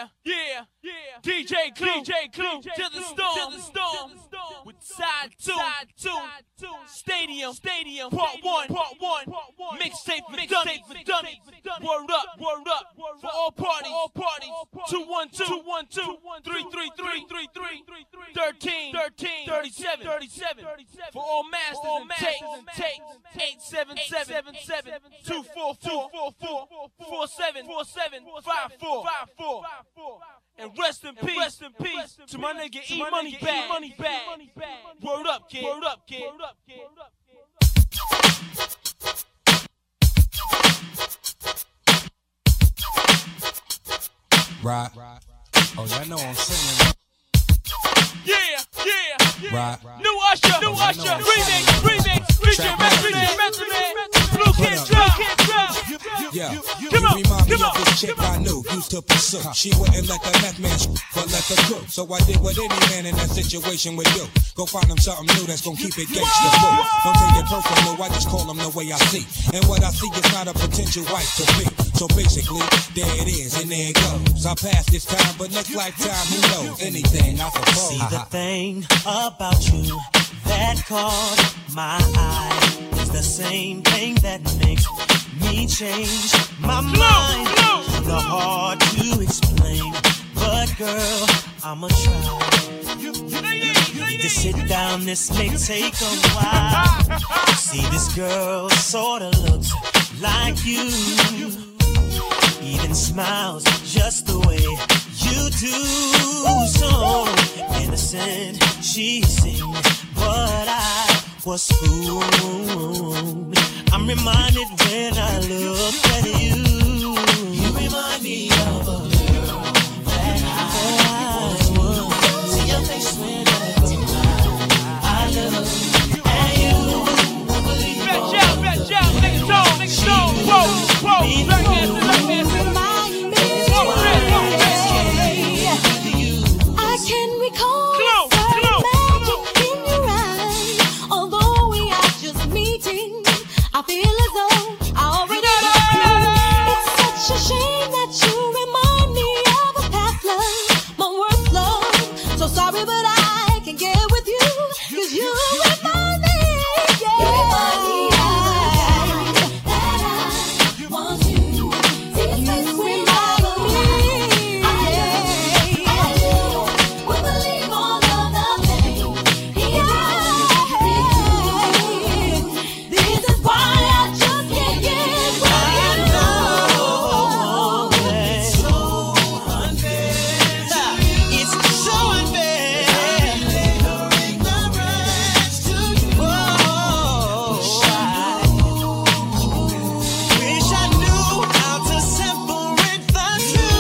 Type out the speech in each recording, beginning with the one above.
DJ Clue to the storm, with side two, stadium, part one, mixtape done. Word up, for all parties, 212-333-1337, for all masters and takes, 877-244-4754. And rest in peace to my nigga E Money Bag. Word up, kid. Right. Oh, y'all know I'm singing. Yeah. Right. New Usher. Remix. Feature Method Man. Blue Kid Drop. Yeah, you remind me of this chick I knew, used to pursue. She wouldn't let the meth man but let the crew. So I did what any man in that situation would do. Go find him something new that's gonna keep it gangsta full. Don't take it personal, I just call him the way I see. And what I see is not a potential wife to be. So basically, there it is, and there it goes. I passed this time, but next lifetime, who knows? Anything, I suppose. See the thing about you that caught my eye is the same thing that makes me change my mind. The hard to explain, but girl, I'ma try. You need to sit down, this may take a while. See, this girl sorta looks like you, even smiles just the way you do. So innocent she seemed, but I was fooled. I'm reminded when I look at you. You remind me of a girl that I was. See your face when I look. I love and you won't believe. Bitch out, nigga tone, whoa, black man, I can recall certain magic in your eyes. Although we are just meeting, I feel as though I already know. It's such a shame that you remind me of a past love, my worst love. So sorry, but I can get with you, 'cause you remind me, that I want you. See your face when I look. Would believe all of the pain. This is why I just can't get what you know. It's so unfair. It's so unfair. Wish I knew how to separate the two.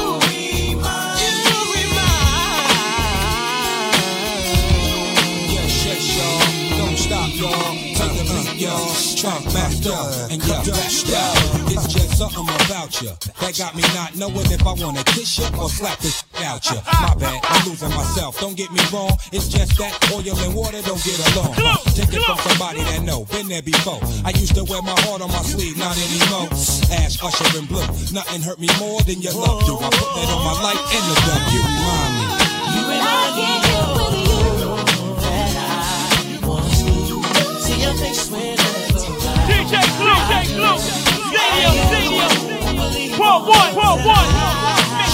Yes, y'all. Don't stop, y'all. Take the beat, y'all. Trump master and your best out. It's just something about you that got me not knowing if I wanna kiss you or slap this out you. My bad, I'm losing myself. Don't get me wrong. It's just that oil and water don't get along. Take it from somebody that know, been there before. I used to wear my heart on my sleeve, not anymore. Ash, Usher, and Blue. Nothing hurt me more than your love do. I put that on my life and the W. Remind me. You remind me of that I want to see your face when I look. DJ Clue, stadium, part one,